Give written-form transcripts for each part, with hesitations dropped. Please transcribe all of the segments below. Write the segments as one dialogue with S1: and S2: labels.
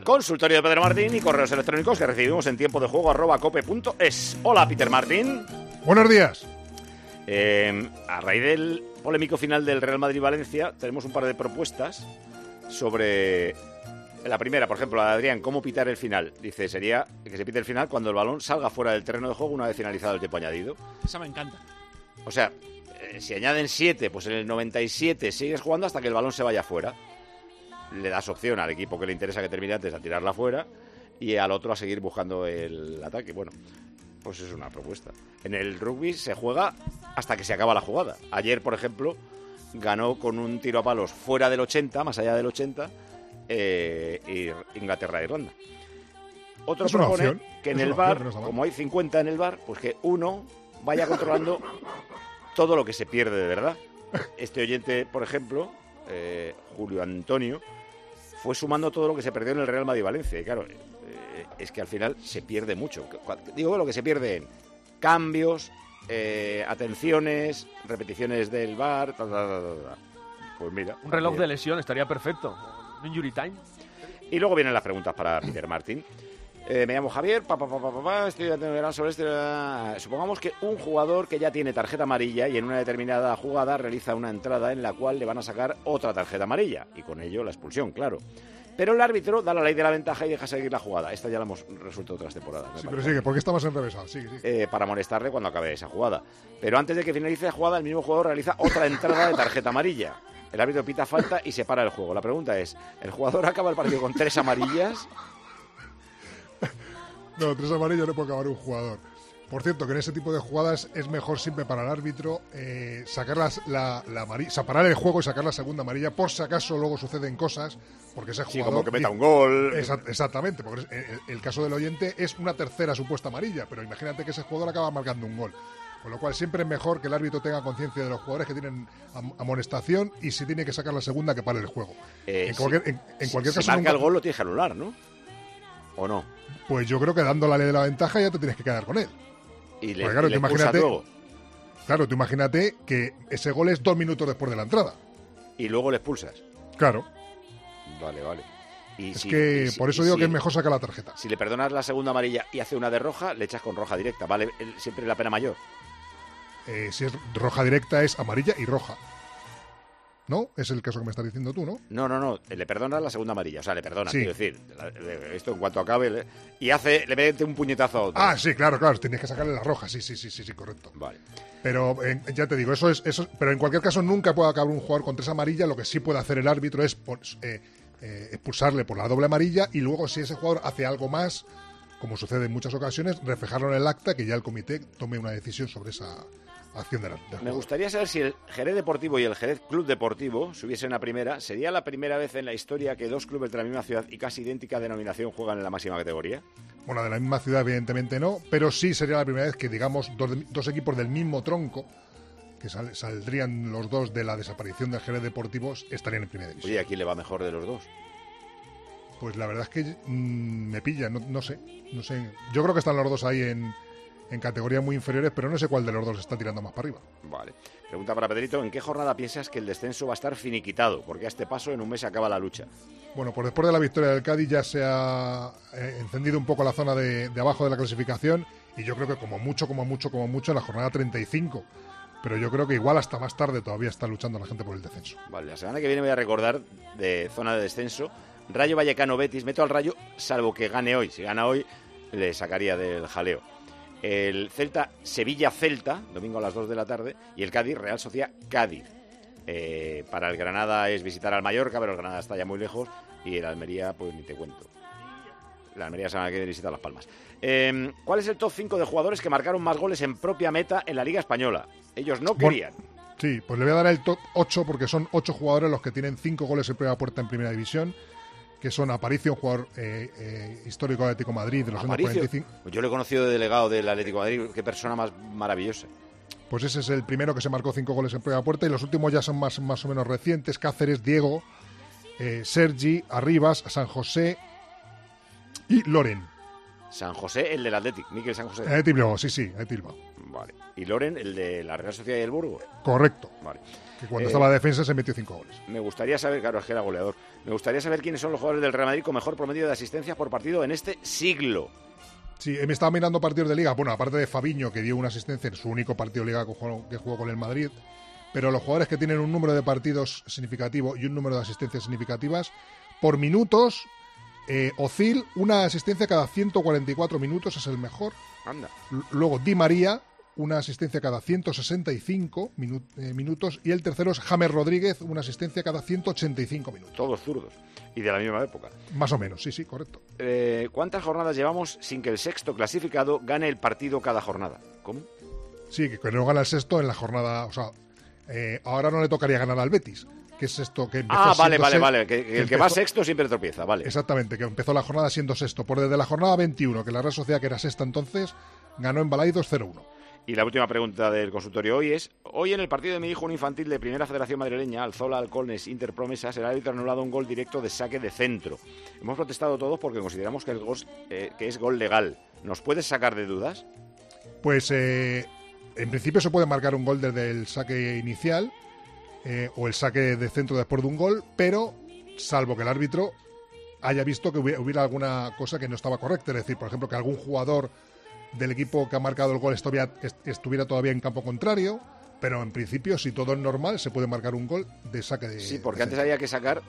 S1: Consultorio de Pedro Martín y correos electrónicos que recibimos en tiempo de juego @cope.es. Hola, Peter Martín.
S2: Buenos días.
S1: A raíz del polémico final del Real Madrid-Valencia, tenemos un par de propuestas sobre... La primera, por ejemplo, la de Adrián, ¿cómo pitar el final? Dice, sería que se pite el final cuando el balón salga fuera del terreno de juego una vez finalizado el tiempo añadido.
S3: Esa me encanta.
S1: O sea, si añaden 7, pues en el 97 sigues jugando hasta que el balón se vaya fuera. Le das opción al equipo que le interesa que termine antes a tirarla fuera y al otro a seguir buscando el ataque. Bueno, pues es una propuesta. En el rugby se juega hasta que se acaba la jugada. Ayer, por ejemplo, ganó con un tiro a palos fuera del 80, más allá del 80, Inglaterra-Irlanda. Otro propone que en el VAR, como hay 50 en el VAR, pues que uno vaya controlando todo lo que se pierde de verdad. Este oyente, por ejemplo, Julio Antonio, fue sumando todo lo que se perdió en el Real Madrid-Valencia. Y claro, es que al final se pierde mucho. Digo lo que se pierde en cambios, atenciones, repeticiones del VAR, Pues mira.
S3: Un reloj de lesión estaría perfecto. Un injury time.
S1: Y luego vienen las preguntas para Peter Martín. Me llamo Javier, estoy atendiendo sobre este. Supongamos que un jugador que ya tiene tarjeta amarilla y en una determinada jugada realiza una entrada en la cual le van a sacar otra tarjeta amarilla y con ello la expulsión, claro. Pero el árbitro da la ley de la ventaja y deja seguir la jugada. Esta ya la hemos resuelto otras temporadas.
S2: Sí, pero sigue, ¿por qué estamos enrevesados? Sigue.
S1: Para molestarle cuando acabe esa jugada. Pero antes de que finalice la jugada, el mismo jugador realiza otra entrada de tarjeta amarilla. El árbitro pita falta y se para el juego. La pregunta es, ¿el jugador acaba el partido con 3 amarillas?
S2: No, 3 amarillas no puede acabar un jugador. Por cierto, que en ese tipo de jugadas es mejor siempre para el árbitro sacar la amarilla, separar el juego y sacar la segunda amarilla, por si acaso luego suceden cosas, porque ese jugador...
S1: Sí, como que meta un gol.
S2: Exactamente, porque el caso del oyente es una tercera supuesta amarilla, pero imagínate que ese jugador acaba marcando un gol. Con lo cual siempre es mejor que el árbitro tenga conciencia de los jugadores que tienen amonestación y si tiene que sacar la segunda que pare el juego. En cualquier caso...
S1: Si marca el gol lo tienes que anular, ¿no? ¿O no?
S2: Pues yo creo que dando la ley de la ventaja ya te tienes que quedar con él.
S1: Y le expulsa luego.
S2: Claro, tú imagínate que ese gol es 2 minutos después de la entrada.
S1: Y luego le expulsas.
S2: Claro.
S1: Vale. Y
S2: por eso digo que es mejor sacar la tarjeta.
S1: Si le perdonas la segunda amarilla y hace una de roja, le echas con roja directa, ¿vale? Siempre la pena mayor.
S2: Si es roja directa es amarilla y roja. ¿No? Es el caso que me estás diciendo tú, ¿no?
S1: No. Le perdonas la segunda amarilla. O sea, le perdonas,
S2: sí.
S1: Quiero decir. Esto en cuanto acabe. Le mete un puñetazo a otro.
S2: Ah, sí, claro. Tienes que sacarle la roja. Sí, correcto.
S1: Vale.
S2: Pero ya te digo, eso. Pero en cualquier caso nunca puede acabar un jugador con 3 amarillas. Lo que sí puede hacer el árbitro es expulsarle por la doble amarilla y luego si ese jugador hace algo más, como sucede en muchas ocasiones, reflejarlo en el acta, que ya el comité tome una decisión sobre esa acción del jugador.
S1: Me gustaría saber si el Jerez Deportivo y el Jerez Club Deportivo subiesen a primera. ¿Sería la primera vez en la historia que 2 clubes de la misma ciudad y casi idéntica denominación juegan en la máxima categoría?
S2: Bueno, de la misma ciudad evidentemente no, pero sí sería la primera vez que, digamos, dos equipos del mismo tronco, que saldrían los dos de la desaparición del Jerez Deportivo, estarían en primera división.
S1: Oye, ¿a quién le va mejor de los dos?
S2: Pues la verdad es que me pilla, no sé. Yo creo que están los dos ahí en categorías muy inferiores, pero no sé cuál de los dos está tirando más para arriba.
S1: Vale. Pregunta para Pedrito, ¿en qué jornada piensas que el descenso va a estar finiquitado? Porque a este paso en un mes se acaba la lucha.
S2: Bueno, pues después de la victoria del Cádiz ya se ha encendido un poco la zona de abajo de la clasificación y yo creo que como mucho en la jornada 35. Pero yo creo que igual hasta más tarde todavía está luchando la gente por el descenso.
S1: Vale, la semana que viene voy a recordar de zona de descenso Rayo Vallecano Betis. Meto al Rayo salvo que gane hoy. Si gana hoy le sacaría del jaleo. El Celta Sevilla-Celta, domingo a las 2 de la tarde, y el Cádiz Real Sociedad Cádiz. Para el Granada es visitar al Mallorca, pero el Granada está ya muy lejos, y el Almería, pues ni te cuento. La Almería se van a quedar visita Las Palmas. ¿Cuál es el top 5 de jugadores que marcaron más goles en propia meta en la Liga Española? Ellos no querían.
S2: Sí, pues le voy a dar el top 8 porque son 8 jugadores los que tienen 5 goles en propia puerta en Primera División, que son Aparicio, un jugador histórico del Atlético de Madrid de los años 45.
S1: Yo lo he conocido de delegado del Atlético de Madrid, qué persona más maravillosa.
S2: Pues ese es el primero que se marcó 5 goles en propia puerta y los últimos ya son más o menos recientes: Cáceres, Diego, Sergi, Arribas, San José y Loren.
S1: San José, el del Atlético, Miquel San José.
S2: Bilbao, sí, Bilbao.
S1: Vale. ¿Y Loren, el de la Real Sociedad y el Burgos?
S2: Correcto.
S1: Vale.
S2: Que cuando estaba la defensa se metió 5 goles.
S1: Me gustaría saber, claro, es que era goleador. Me gustaría saber quiénes son los jugadores del Real Madrid con mejor promedio de asistencias por partido en este siglo.
S2: Sí, me estaba mirando partidos de Liga. Bueno, aparte de Fabiño, que dio una asistencia en su único partido de Liga que jugó con el Madrid. Pero los jugadores que tienen un número de partidos significativo y un número de asistencias significativas, por minutos, Ozil, una asistencia cada 144 minutos es el mejor.
S1: Anda.
S2: Luego Di María, una asistencia cada 165 minutos. Y el tercero es James Rodríguez, una asistencia cada 185 minutos.
S1: Todos zurdos. Y de la misma época.
S2: Más o menos, sí, correcto.
S1: ¿Cuántas jornadas llevamos sin que el sexto clasificado gane el partido cada jornada? ¿Cómo?
S2: Sí, que no gana el sexto en la jornada. O sea, ahora no le tocaría ganar al Betis, que es esto que empezó.
S1: Vale. Que el que va sexto siempre tropieza, vale.
S2: Exactamente, que empezó la jornada siendo sexto. Por desde la jornada 21, que la Real Sociedad, que era sexta entonces, ganó en Balaidos 0-1.
S1: Y la última pregunta del consultorio hoy es: hoy en el partido de mi hijo, un infantil de Primera Federación Madrileña, Alzola, Halcones, Inter Promesas, el árbitro ha anulado un gol directo de saque de centro. Hemos protestado todos porque consideramos que que es gol legal. ¿Nos puedes sacar de dudas?
S2: Pues en principio se puede marcar un gol desde el saque inicial o el saque de centro después de un gol, pero salvo que el árbitro haya visto que hubiera alguna cosa que no estaba correcta. Es decir, por ejemplo, que algún jugador del equipo que ha marcado el gol estuviera todavía en campo contrario, pero en principio, si todo es normal, se puede marcar un gol de saque de...
S1: Sí, porque antes había que sacar...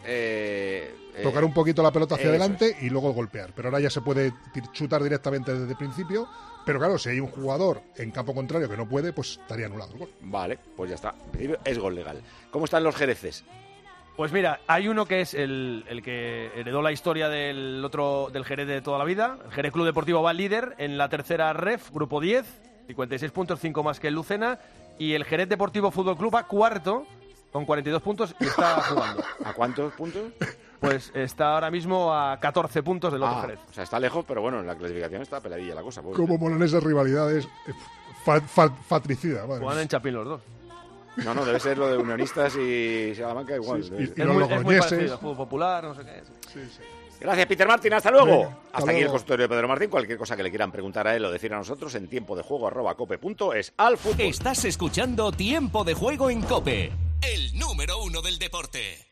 S2: tocar un poquito la pelota hacia adelante y luego golpear, pero ahora ya se puede chutar directamente desde el principio, pero claro, si hay un jugador en campo contrario que no puede, pues estaría anulado el gol.
S1: Vale, pues ya está, en principio es gol legal. ¿Cómo están los jereces?
S3: Pues mira, hay uno que es el que heredó la historia del Jerez de toda la vida. El Jerez Club Deportivo va líder en la tercera ref, grupo 10, 56 puntos, 5 más que el Lucena. Y el Jerez Deportivo Fútbol Club va cuarto, con 42 puntos y está jugando.
S1: ¿A cuántos puntos?
S3: Pues está ahora mismo a 14 puntos del otro Jerez.
S1: O sea, está lejos, pero bueno, en la clasificación está peladilla la cosa.
S2: Como molan esas rivalidades fatricidas.
S3: Juegan en Chapín los dos.
S1: No, debe ser lo de Unionistas y Salamanca igual.
S2: Sí,
S3: es muy parecido, fútbol popular, no sé qué. Sí.
S1: Gracias, Peter Martín, hasta luego.
S2: Venga,
S1: hasta aquí el consultorio de Pedro Martín. Cualquier cosa que le quieran preguntar a él o decir a nosotros en tiempodejuego@cope.es. Al fútbol.
S4: Estás escuchando Tiempo de Juego en COPE, el número 1 del deporte.